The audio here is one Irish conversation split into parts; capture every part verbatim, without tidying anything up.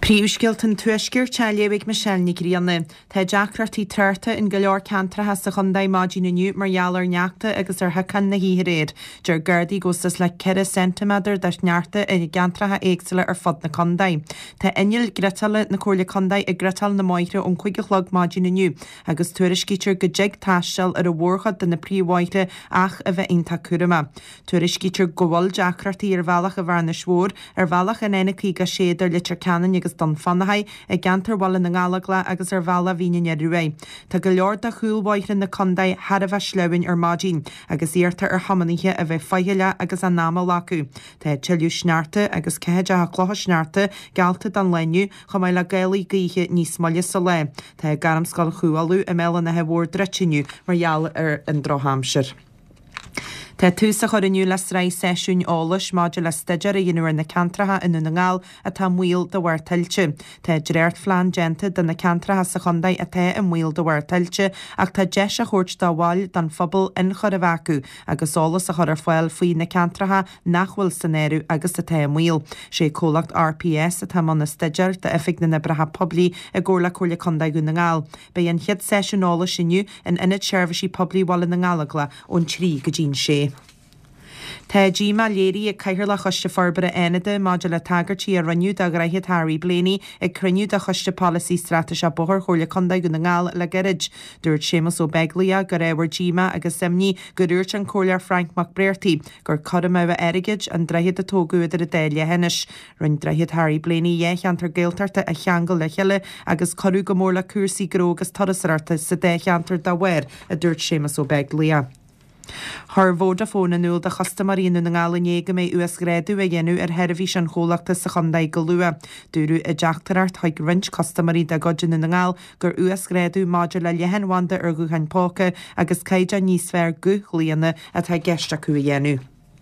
Príomhscilteann tuaisceir teailléigh Michelle Nigrianna. Tá deacratí trarta in go leor cantratha sa chundaid maidí naniu mar gheallar neachta agus ar hacan na hí réad. Deir gardaí gostas le ceithre centimeter de nearta i gantratha éagsile ar fod na condaid. Tá inil gretala na cóirla condaid i gretal na maithre ón chuige chlog maidí naniu, agus tuairiscítear go deag taistil ar a bhórchad den na príomhhaithre ach a bheith inta curama. Tuairiscítear go bhfuil deacratí ar bhealach a bhar na svór, ar bhealach in éna clíga séidir litir canan agus don fannahaid i gantar walla na ngalagla agus ar bhela bhíine rué. Tá go leor de chúlbáithre na condaid har a bheith sleabhain ar maidín, agus íarta ar hamaníthe a bheith faiile agus an náma lacu. Tá tiilú snearta agus cehéide a chlotha snearta gealta don leniu chu mai le gaalaí gaoithe níos moille sa le. Tá garam scal chuáú i méla na hebhór dreitiniu mar gheall ar an Drohamshire. Tá túsa chuir iniu le sra séisiún álas máidir le steidir a dhéanúir na cantratha inú na ngáil a tá mhuiil do bhhair tiltte. Tá dréirt flean genta den na cantratha sa chundaid a tá an mhuiil do bhhair tiltte, ach tá deis a chuirt dá bháil don phobal in chur a bhacu agus álas a chur ar foiil faoi na cantratha nachhfuil sanéirú agus a tá an mhuiil. Sé cólacht R P S a tá man na steidir de effig na bratha poblí a ggóla cóirla condaid gún na ngáil. Ba an chiad séisiún álas iniu in inad seirbhísí poblí bhla na ngálagla ón trí go dín sé. Tá díma léirí ag caiithir le chuiste forbara aonada maidir le tagartí a raniu a graithe tairí blianaí ag cruniú a chuiste policy stratas a bothir chóirla condaid go na ngáil le gairid. Dúirt Séamus Ó Beaglia go raibhar díma agus semní go dúirt an cóirlear Frank McBrearty gur chum a bheith airigid an dreithe a tógúidir a déile henis. Run dreithe tairí blianaí dhécheantar géaltarta a cheangal le cheile agus choú go mór le cuasaí grógus torasarta sa décheantar dá bhair a dúirt Séamus Ó Beaglia. Thar Vodafone anúil de chastamaríonú na ngálanéige mé U S gréadú a dhéanú ar heirbhís an chólachta sa chundaid go lua. Dúrú i deachtarart chuig rint chastamarí de godin na ngáil gur U S gréadú maidir le lehanhhaanta ar gúchain póca agus caide níos fearr gúchlíanana a tá geiste acu a dhéanú.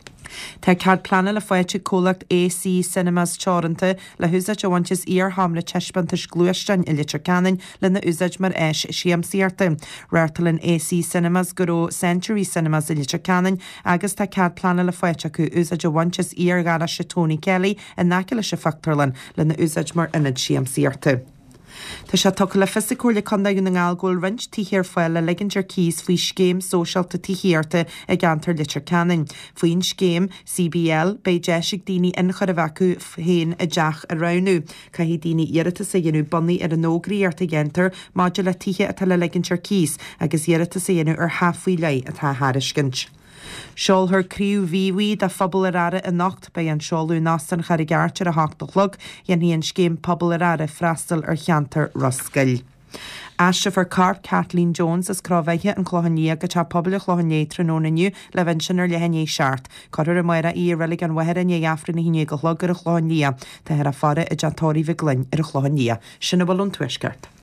Tá ceart planna le foiite cólacht A C Cinemas teoranta le húsaid óhaintis íar hamla teispantas glúistein i litir canin le na úsaid mar éis siamsaíarta. Réirtalinn A C Cinemas go ró Century Cinemas i litir canin agus tá ceart planna le foiite acu úsaid óhaintis íar gara se Tony Kelly a naci le se factorlan le na úsaid mar inad siamsaíarta. Tá sé tu le fisicúla condaid na ngáilgóil rint tíhir foiil le ligintir cíos faoi scéim sóisialta tíhiarta a gantar litir canin. Faoin scéim C B L bei deisiigh daoine in chur a bhacu féin a deach a ranú. Ca hí daoine iarata sa dhéanú bunnaí ar an nógraíarta gentar maidir le títhe a le ligintir cíos agus iarata sa dhéanú ar hafaí lei a tá háriscint. Seol thur críú bhíhí de phobal ar ara in nacht bei an seolú násan charigeartar a háachtalog dhéan híon scéim pobal ar ara freastal ar cheantar Roscail. Aiste for Carp Kathleen Jones is crábhaithe an chlóhanní go tá pobl a chlóhanné trónaniu le bhain sin ar lehanné seart. Coir a maira í rilig an wahar an éafran na híine go chlog ar a chlóhanní, Tá ar a fara i deatóirí bhí glinn ar a chlóhanní. Sinna bhfuil an tuisceart.